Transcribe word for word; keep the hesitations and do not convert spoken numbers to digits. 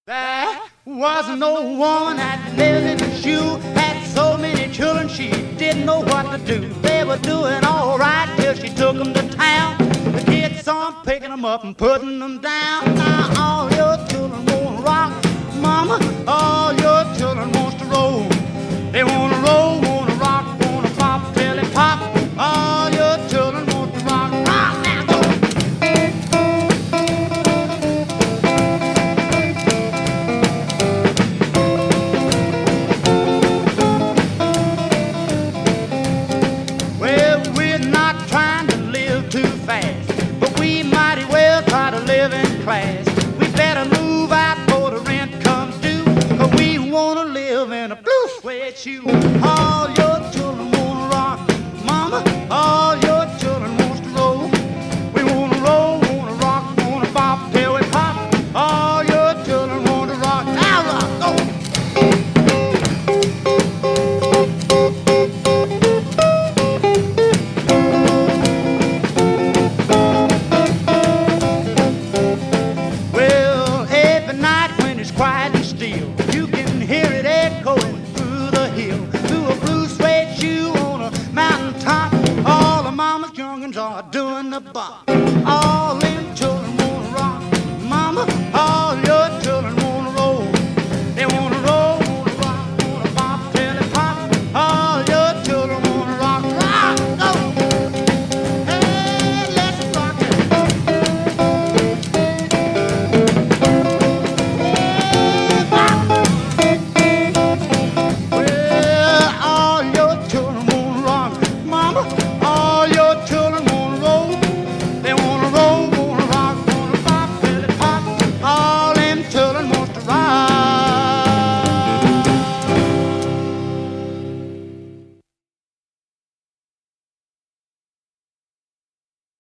There was no woman that lived in a shoe, had so many children she didn't know what to do. They were doing all right till she took them to town. The kids saw 'em picking them up and putting them down. Now all your children wanna rock, mama, all your children wants to roll. They wanna roll, wanna rock, wanna pop till they pop. All your children want to rock, rock, now go. Well, we're not trying to live too fast, but we mighty well try to live in class. We better move out before the rent comes due, 'cause we wanna live in a blue suede shoe. Oh,